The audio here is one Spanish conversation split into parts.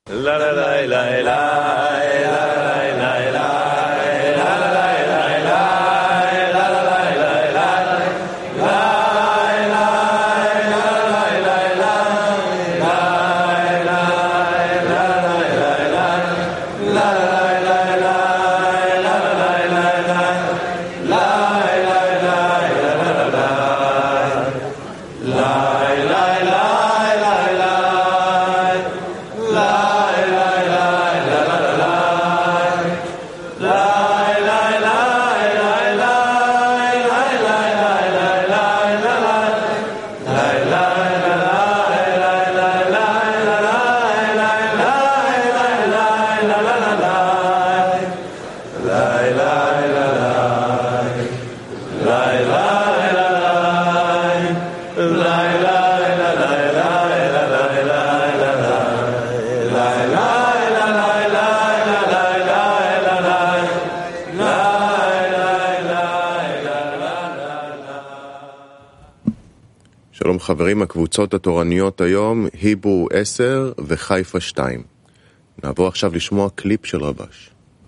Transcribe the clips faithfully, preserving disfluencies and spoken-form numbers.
La la la la la la la la שלום חברים, הקבוצות התורניות היום, היברו עשר וחיפה שתיים. נעבור עכשיו לשמוע קליפ של רבש.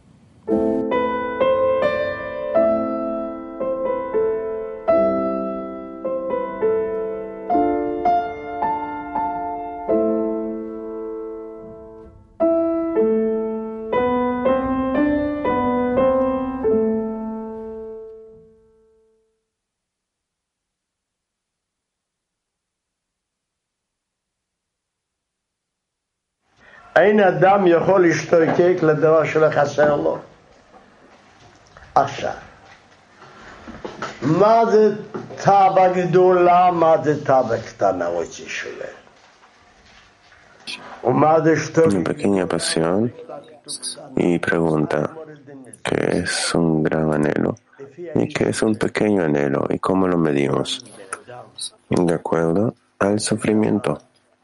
אין אדם יכול להשתוקק לדבר שלא חסר לו. עכשיו, מה זה תאווה גדולה, מה זה תאווה קטנה, רוצי שולה? ומה זה Una pequeña pasión y pregunta ¿qué es un gran anhelo? ¿Y qué es un pequeño anhelo? ¿Y cómo lo medimos? De acuerdo al sufrimiento.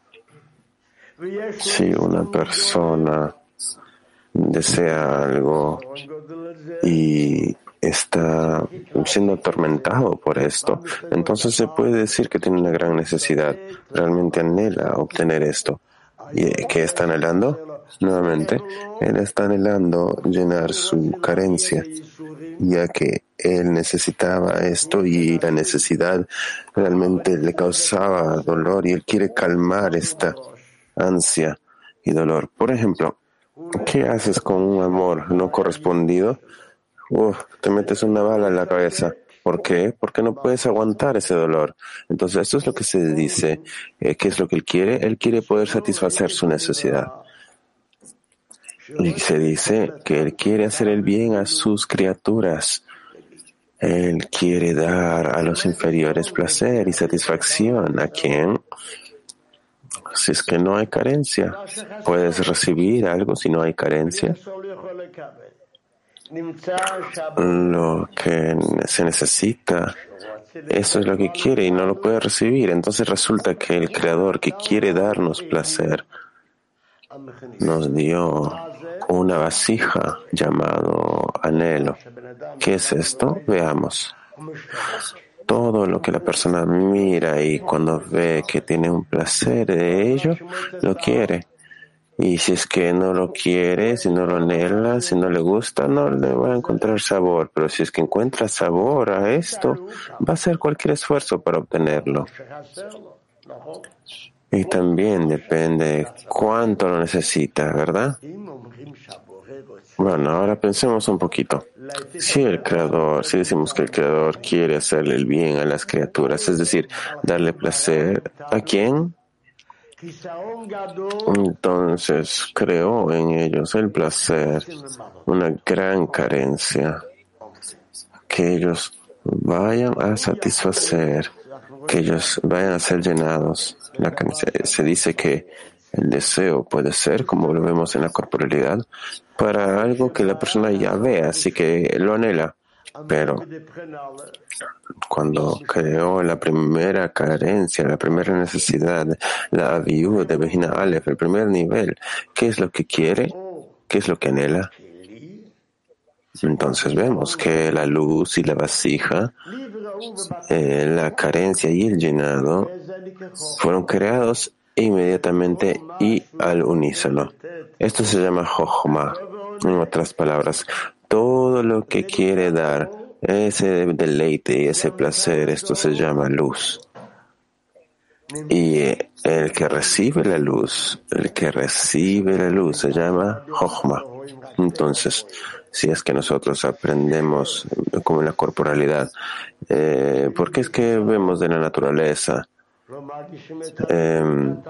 Si una persona desea algo y está siendo atormentado por esto, entonces se puede decir que tiene una gran necesidad, realmente anhela obtener esto. ¿Y qué está anhelando? Nuevamente, él está anhelando llenar su carencia, ya que él necesitaba esto y la necesidad realmente le causaba dolor y él quiere calmar esta ansia y dolor. Por ejemplo, ¿qué haces con un amor no correspondido? Uf, te metes una bala en la cabeza. ¿Por qué? Porque no puedes aguantar ese dolor. Entonces, esto es lo que se dice. Eh, ¿Qué es lo que él quiere? Él quiere poder satisfacer su necesidad. Y se dice que él quiere hacer el bien a sus criaturas. Él quiere dar a los inferiores placer y satisfacción. ¿A quién? Si es que no hay carencia, puedes recibir algo si no hay carencia. Lo que se necesita, eso es lo que quiere y no lo puede recibir. Entonces resulta que el Creador que quiere darnos placer nos dio una vasija llamado anhelo. ¿Qué es esto? Veamos. Todo lo que la persona mira y cuando ve que tiene un placer de ello, lo quiere. Y si es que no lo quiere, si no lo anhela, si no le gusta, no le va a encontrar sabor. Pero si es que encuentra sabor a esto, va a hacer cualquier esfuerzo para obtenerlo. Y también depende de cuánto lo necesita, ¿verdad? Bueno, ahora pensemos un poquito. Si el Creador, si decimos que el Creador quiere hacerle el bien a las criaturas, es decir, darle placer, ¿a quién? Entonces creó en ellos el placer, una gran carencia, que ellos vayan a satisfacer, que ellos vayan a ser llenados. La carencia, se dice que el deseo puede ser, como lo vemos en la corporalidad, para algo que la persona ya ve, así que lo anhela. Pero cuando creó la primera carencia, la primera necesidad, la aviud de Bejina Aleph, el primer nivel, ¿qué es lo que quiere? ¿Qué es lo que anhela? Entonces vemos que la luz y la vasija, eh, la carencia y el llenado fueron creados inmediatamente y al unísono. Esto se llama Jochma. En otras palabras, todo lo que quiere dar, ese deleite y ese placer, esto se llama luz. Y el que recibe la luz, el que recibe la luz se llama Jochma. Entonces, si es que nosotros aprendemos como en la corporalidad, eh, ¿por qué es que vemos de la naturaleza eh,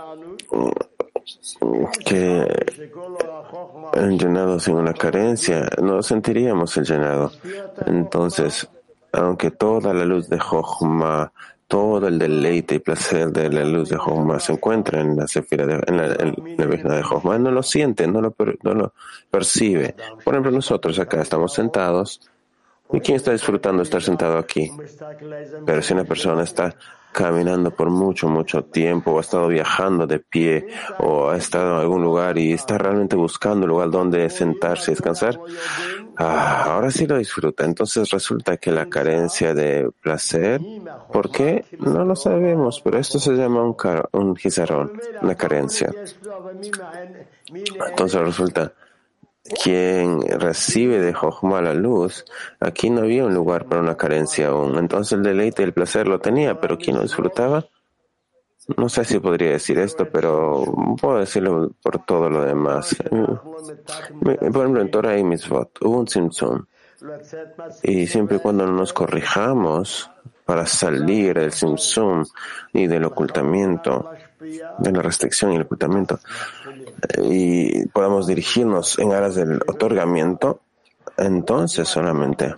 que el llenado sin una carencia? No sentiríamos el llenado. Entonces, aunque toda la luz de Jochma, todo el deleite y placer de la luz de Jochma se encuentra en la sefira de, en la, en la Vejna de Jochma, no lo siente, no lo, no lo percibe. Por ejemplo, nosotros acá estamos sentados. ¿Y quién está disfrutando de estar sentado aquí? Pero si una persona está caminando por mucho, mucho tiempo, o ha estado viajando de pie, o ha estado en algún lugar y está realmente buscando un lugar donde sentarse y descansar, ah, ahora sí lo disfruta. Entonces resulta que la carencia de placer, ¿por qué? No lo sabemos, pero esto se llama un, car- un gizarón, una carencia. Entonces resulta, quien recibe de Jochma la luz, aquí no había un lugar para una carencia aún. Entonces el deleite y el placer lo tenía, pero quien lo disfrutaba, no sé si podría decir esto, pero puedo decirlo por todo lo demás. Por ejemplo, en Torah y Mitzvot hubo un tzimtzum. Y siempre y cuando no nos corrijamos para salir del tzimtzum y del ocultamiento, de la restricción y el ocultamiento, y podamos dirigirnos en aras del otorgamiento, entonces solamente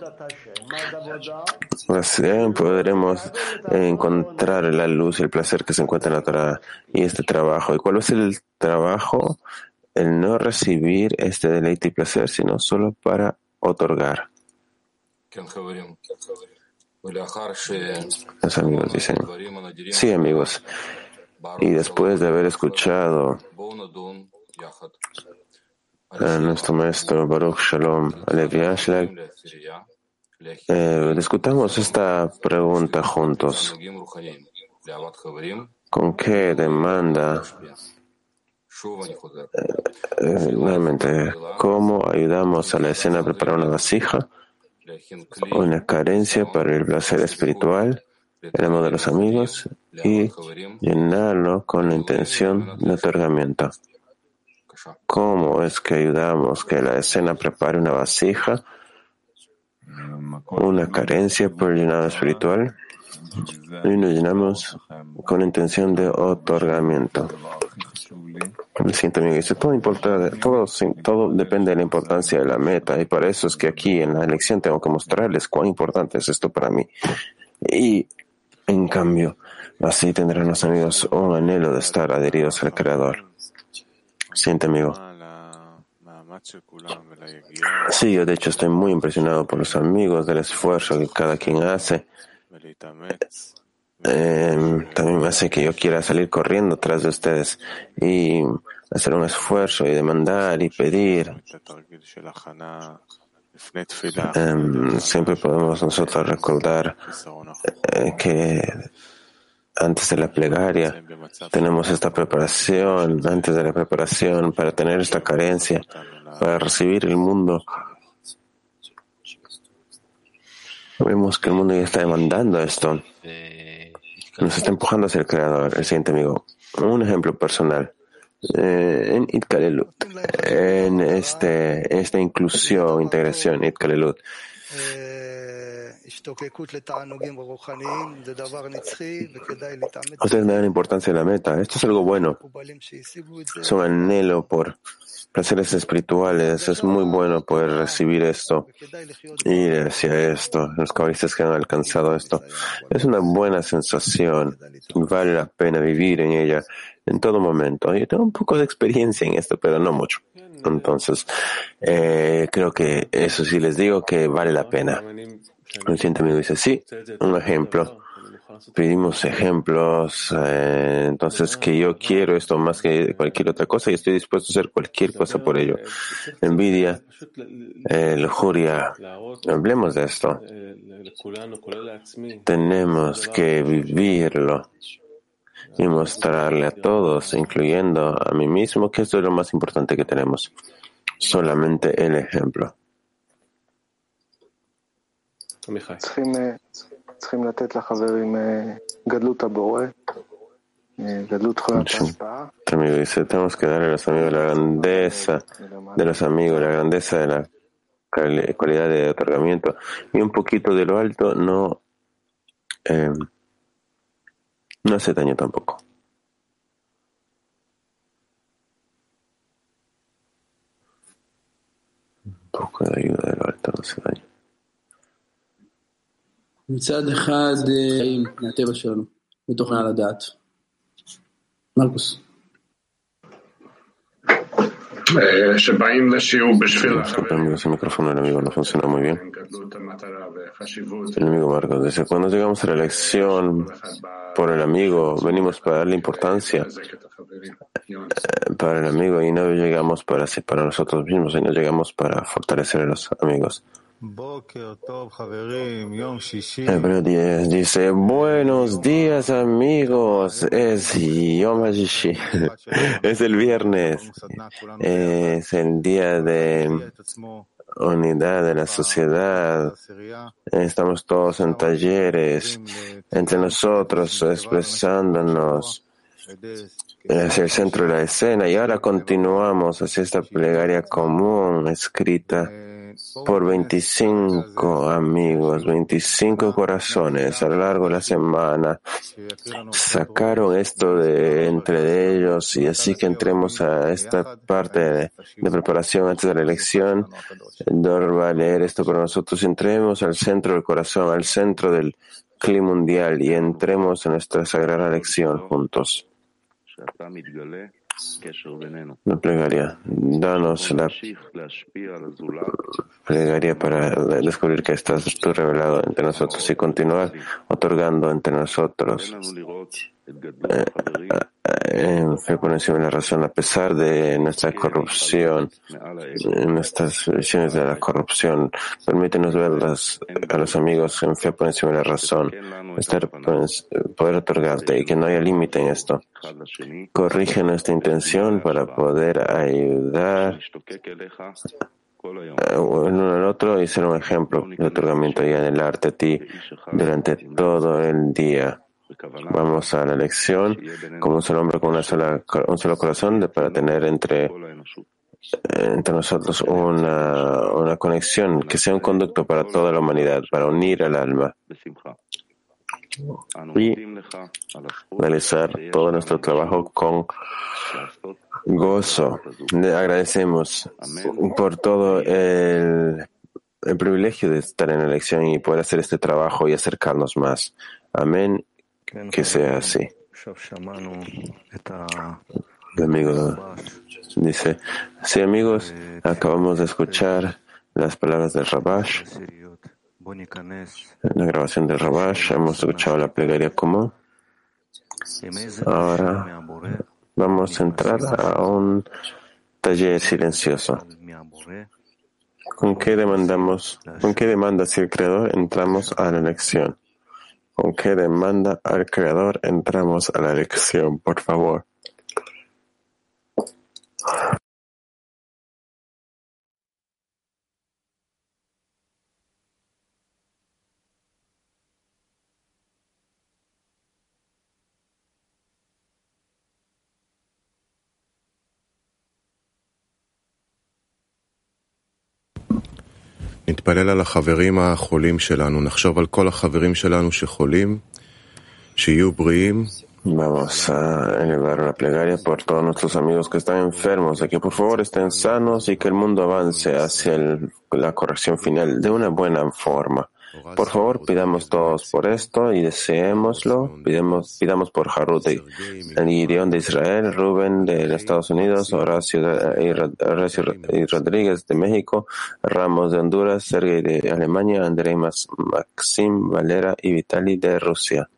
podremos encontrar la luz y el placer que se encuentra en la Torah y este trabajo. ¿Y cuál es el trabajo? El no recibir este deleite y placer, sino solo para otorgar. Los amigos dicen, sí, amigos. Y después de haber escuchado a nuestro maestro Baruch Shalom Levi Ashlag, eh, discutamos esta pregunta juntos. ¿Con qué demanda eh, realmente cómo ayudamos a la escena a preparar una vasija, una carencia para el placer espiritual, el amor de los amigos y llenarlo con la intención de otorgamiento? ¿Cómo es que ayudamos que la escena prepare una vasija, una carencia por el llenado espiritual, y nos llenamos con la intención de otorgamiento? El siguiente amigo dice, todo, importa, todo, todo depende de la importancia de la meta, y para eso es que aquí en la lección tengo que mostrarles cuán importante es esto para mí. Y en cambio, así tendrán los amigos un anhelo de estar adheridos al Creador. Siguiente amigo. Sí, yo de hecho estoy muy impresionado por los amigos, del esfuerzo que cada quien hace. Eh, también me hace que yo quiera salir corriendo tras de ustedes y hacer un esfuerzo y demandar y pedir. Eh, siempre podemos nosotros recordar eh, que antes de la plegaria tenemos esta preparación, antes de la preparación para tener esta carencia, para recibir el mundo. Vemos que el mundo ya está demandando esto. Nos está empujando hacia el Creador. El siguiente amigo. Un ejemplo personal. Eh, en Itkalelut, en este, esta inclusión, integración, Itkalelut. Ustedes me dan importancia a la meta. Esto es algo bueno. Es un anhelo por placeres espirituales. Es muy bueno poder recibir esto, ir hacia esto. Los cabalistas que han alcanzado esto. Es una buena sensación. Vale la pena vivir en ella en todo momento. Yo tengo un poco de experiencia en esto, pero no mucho. Entonces, eh, creo que eso sí les digo que vale la pena. El siguiente amigo dice, sí, un ejemplo. Pedimos ejemplos, eh, entonces que yo quiero esto más que cualquier otra cosa y estoy dispuesto a hacer cualquier cosa por ello. Envidia, eh, lujuria, hablemos de esto. Tenemos que vivirlo y mostrarle a todos, incluyendo a mí mismo, que esto es lo más importante que tenemos. Solamente el ejemplo. Otro amigo dice, tenemos que darle a los amigos la grandeza de los amigos, la grandeza de la cualidad de otorgamiento, y un poquito de lo alto no, eh, no hace daño tampoco. Un poco de ayuda de lo alto no hace daño. מצד אחד, מהטבע שלנו, מתוכן על הדעת. מרקוס. Disculpen, ese micrófono del amigo no funciona muy bien. El amigo Marcos dice, cuando llegamos a la lección por el amigo, venimos para darle importancia para el amigo y no llegamos para separar nosotros mismos, sino llegamos para fortalecer a los amigos. Hebreo diez dice, buenos días amigos, es Yom HaShishi, es el viernes, es el día de unidad de la sociedad, estamos todos en talleres, entre nosotros, expresándonos hacia el centro de la escena, y ahora continuamos hacia esta plegaria común escrita por veinticinco amigos, veinticinco corazones a lo largo de la semana. Sacaron esto de entre ellos, y así que entremos a esta parte de, de preparación antes de la elección. Dor va a leer esto para nosotros. Entremos al centro del corazón, al centro del clima mundial, y entremos en nuestra sagrada lección juntos. La plegaria, danos la plegaria para descubrir que estás tú revelado entre nosotros y continuar otorgando entre nosotros eh, en fe por encima de la razón, a pesar de nuestra corrupción, en nuestras visiones de la corrupción. Permítenos verlas a los amigos en fe por encima de la razón, estar, poder otorgarte y que no haya límite en esto. Corrige nuestra intención para poder ayudar el uno al otro y ser un ejemplo de otorgamiento y anhelarte a ti durante todo el día. Vamos a la lección como un solo hombre con una sola, un solo corazón de, para tener entre, entre nosotros una, una conexión que sea un conducto para toda la humanidad, para unir al alma y realizar todo nuestro trabajo con gozo. Le agradecemos por todo el, el privilegio de estar en la lección y poder hacer este trabajo y acercarnos más. Amén. Que sea así. El amigo dice, sí amigos, acabamos de escuchar las palabras del Rabash, la grabación del Rabash, hemos escuchado la plegaria común. Ahora vamos a entrar a un taller silencioso. ¿Con qué demandamos, con qué demanda si el Creador entramos a la lección? ¿Con qué demanda al Creador entramos a la lección? Por favor. נתפלל על החברים החולים שלנו, נחשוב על כל החברים שלנו שחולים, שיהיו בריאים. Vamos a elevar la plegaria por todos nuestros amigos que están enfermos, de que por favor estén sanos y que el mundo avance hacia el, la corrección final de una buena forma. Por favor, pidamos todos por esto y deseémoslo. Pidamos, pidamos por Harut y Gideón de Israel, Rubén de Estados Unidos, Horacio, de, Horacio y Rodríguez de México, Ramos de Honduras, Sergei de Alemania, Andrei Maxim, Valera y Vitali de Rusia.